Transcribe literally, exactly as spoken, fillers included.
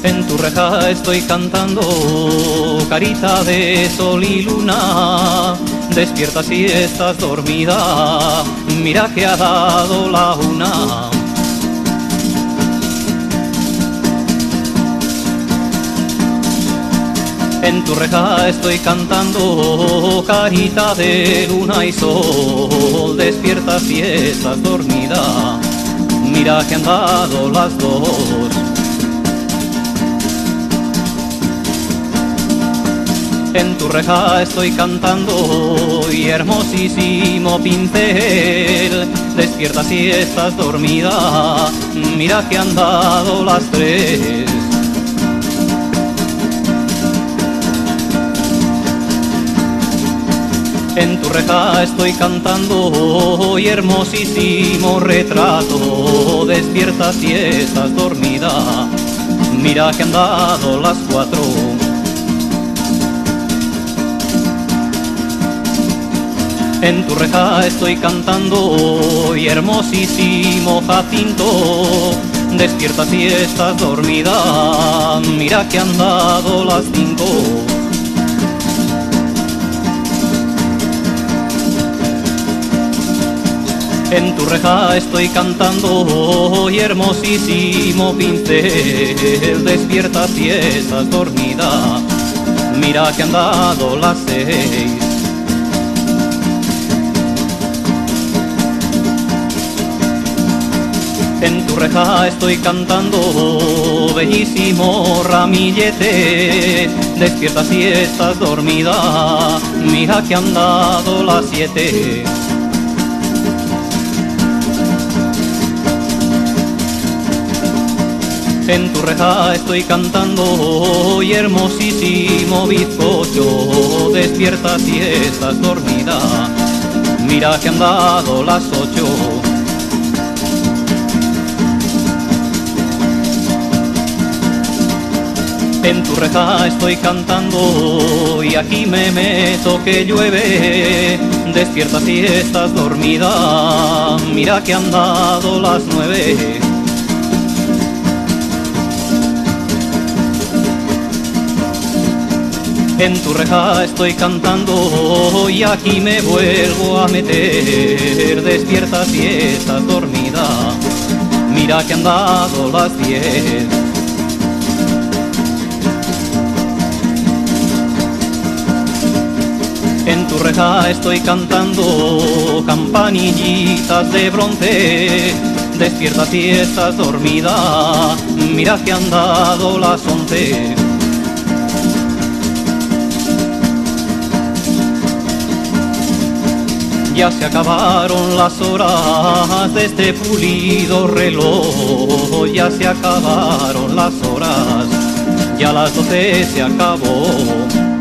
En tu reja estoy cantando, carita de sol y luna. Despierta si estás dormida, mira que ha dado la una. En tu reja estoy cantando, carita de luna y sol. Despierta si estás dormida, mira que han dado las dos. En tu reja estoy cantando y hermosísimo pincel. Despierta si estás dormida, mira que han dado las tres. En tu reja estoy cantando y hermosísimo retrato. Despierta si estás dormida, mira que han dado las cuatro. En tu reja estoy cantando y hermosísimo Jacinto. Despierta si estás dormida, mira que han dado las cinco. En tu reja estoy cantando y hermosísimo pincel. Despierta si estás dormida, mira que han dado las seis. En tu reja estoy cantando, bellísimo ramillete. Despierta si estás dormida, mira que han dado las siete. En tu reja estoy cantando y hermosísimo bizcocho. Despierta si estás dormida, mira que han dado las ocho. En tu reja estoy cantando y aquí me meto que llueve. Despierta si estás dormida, mira que han dado las nueve. En tu reja estoy cantando y aquí me vuelvo a meter. Despierta si estás dormida, mira que han dado las diez. En tu reja estoy cantando, campanillitas de bronce. Despierta si estás dormida, mira que han dado las once. Ya se acabaron las horas de este pulido reloj. Ya se acabaron las horas, ya las doce se acabó.